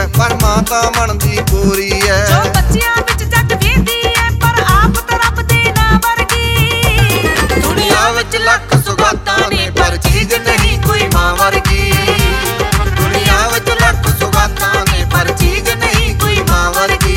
पर मां तां बनदी पूरी है। जो बच्चियां विच जग वेंदी है पर आप तां रब दे ना वर्गी। दुनिया विच लख सुगातां ने पर चीज नहीं कोई मां वर्गी। दुनिया विच लख सुगातां ने पर चीज नहीं कोई मां वर्गी।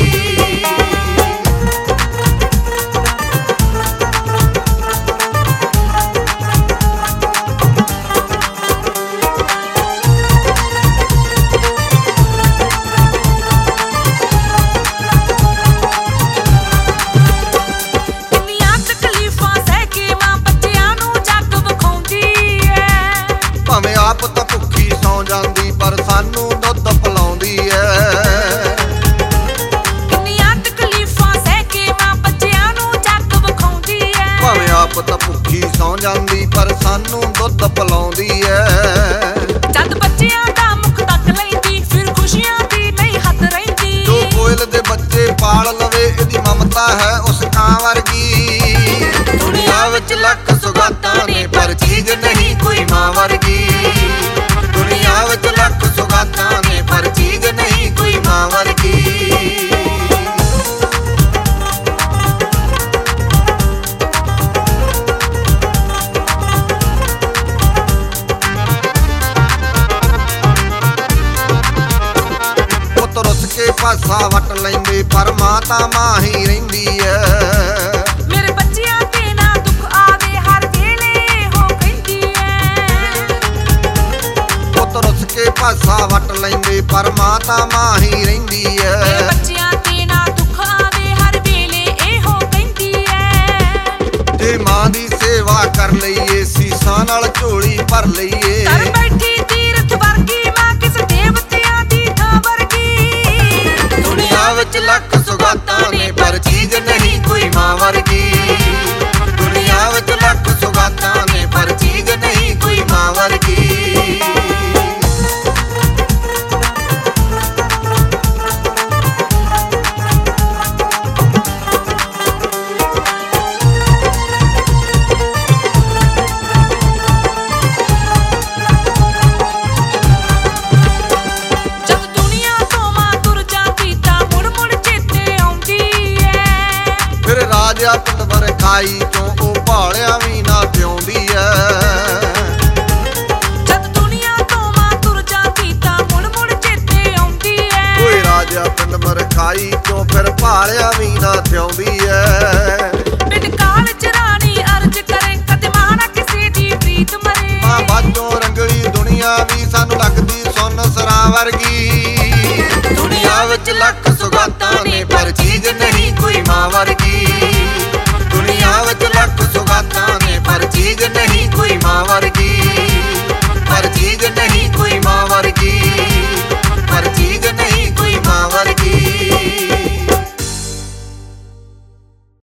आप तो भुखी सौ जांदी पर सानू दुध पिलाउंदी है। किन्नियां तकलीफां सह के मां बच्चियां नू जग विखाउंदी है। भावें आप तो भुखी सौ जांदी पर सानू दुध पिलाउंदी है। जद बच्चियां दा मुख तक लैंदी फिर खुशियां दी नहीं हद रहिंदी। जो कोयल दे बच्चे पाल लवे इहदी ममता है उस कां वर्गी। दुनिया विच लख सुगातां ने पर चीज नहीं कोई मां वर्गी। दुनिया विच लख सुगातां ने पर चीज नहीं कोई मां वर्गी। पुत रुस के पासा वट लैंदे पर मां तां मां ही रहिंदी है। मेरे बच्चियां ते ना दुख आवे हर वेले हो कहंदी है। पुत रुस के पासा वट लैंदे पर मां तां मां ही रहिंदी है। मेरे बच्चियां ते ना दुख आवे हर वेले एहो कहंदी है। जे मां दी सेवा कर लईए सीसां नाल झोली भर लईए। कर बैठी तीरथ वर्गी मां किस देवतियां दी थां वर्गी। दुनिया विच लख सुगातां ने पर चीज नहीं कोई मां वर्गी। दुनिया विच लख सुगातां ने पर चीज नहीं कोई मां वर्गी। राजा पिंड वरखाई चों ओ भालिया भी ना पिउंदी है। जद दुनिया तो मां तुर जाती तां मुड़ मुड़ चेते आउंदी है। कोई राजा पिंड वरखाई चों फिर भालिया भी ना पिउंदी है। पिंड काल च रानी अर्ज करे कदे मां ना किसे दी प्रीत मरे। मां बाजों रंगली दुनिया भी सानू लगदी सुन सरा वर्गी। दुनिया विच लख सुगातां ने पर चीज नहीं कोई मां वर्गी।